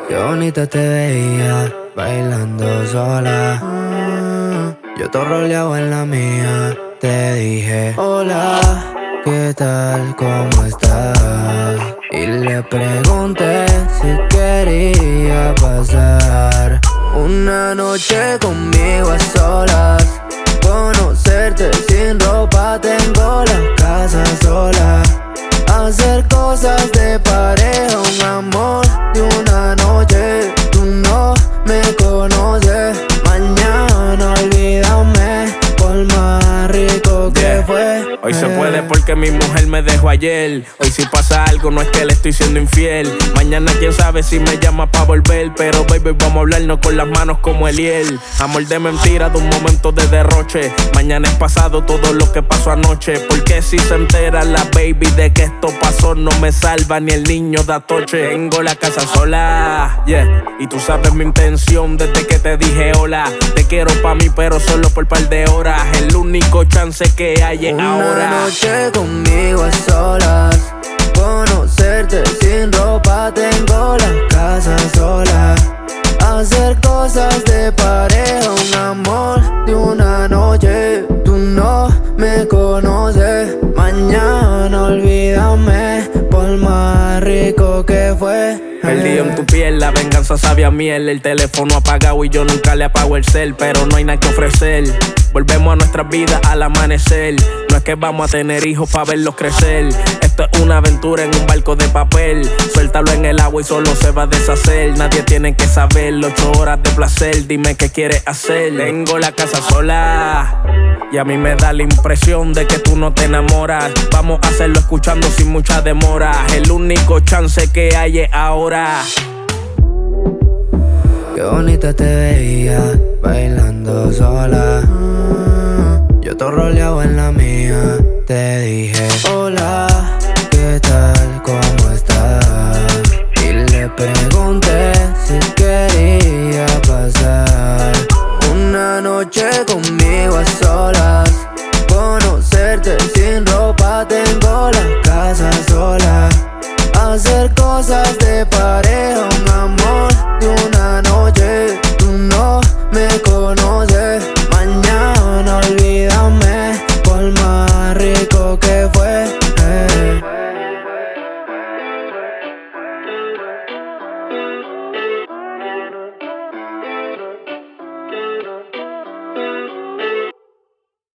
Qué bonita te veía bailando sola. Yo te roleaba en la mía. Te dije hola, ¿qué tal? ¿Cómo estás? Y le pregunté si quería pasar una noche conmigo a solas. Conocerte sin ropa, tengo la casa sola. Hacer cosas de pareja, un amor de una noche. Tú no me conoces, mañana olvídame, por más rico que fue. Hoy se puede porque mi mujer me dejó ayer. Hoy si pasa algo no es que le estoy siendo infiel. Mañana quién sabe si me llama pa' volver. Pero baby vamos a hablarnos con las manos como Eliel. Amor de mentira de un momento de derroche. Mañana es pasado todo lo que pasó anoche. Porque si se entera la baby de que esto pasó, no me salva ni el niño de Atoche. Tengo la casa sola, yeah. Y tú sabes mi intención desde que te dije hola. Te quiero pa' mí pero solo por par de horas. El único chance que hay es ahora. Una noche conmigo a solas. Conocerte sin ropa, tengo la casa sola. Hacer cosas de pareja, un amor de una noche. Tú no me conoces, mañana olvídame, por más rico que fue. Perdido en tu piel, la venganza sabe a miel. El teléfono apagado y yo nunca le apago el cel. Pero no hay nada que ofrecer. Volvemos a nuestras vidas al amanecer. No es que vamos a tener hijos pa' verlos crecer. Esto es una aventura en un barco de papel. Suéltalo en el agua y solo se va a deshacer. Nadie tiene que saber, 8 horas de placer. Dime qué quieres hacer. Tengo la casa sola y a mí me da la impresión de que tú no te enamoras. Vamos a hacerlo escuchando sin mucha demora. El único chance que hay es ahora. Qué bonita te veía bailando sola. Yo te roleaba en la mía. Te dije hola,